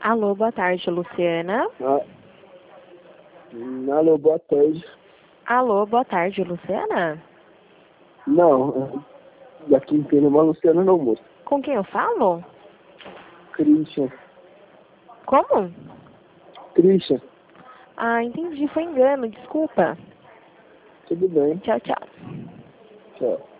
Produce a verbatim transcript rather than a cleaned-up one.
Alô, boa tarde, Luciana. Ah, alô, boa tarde. Alô, boa tarde, Luciana. Não, daqui em Pena, mas Luciana não, moço. Com quem eu falo? Christian. Como? Christian, Ah, entendi, foi engano, desculpa. tudo bem. Tchau, tchau. Tchau.